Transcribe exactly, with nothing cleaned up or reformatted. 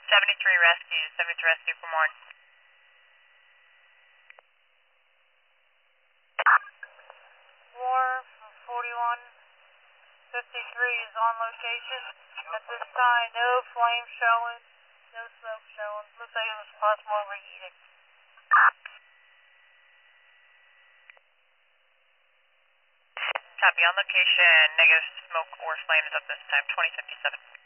seventy-three rescue, seventy-three rescue for morning. War from forty-one fifty-three is on location. At this time, no flame showing, no smoke showing. Looks like it was possible overheating. Copy, on location, negative smoke or flames at this time, twenty fifty-seven.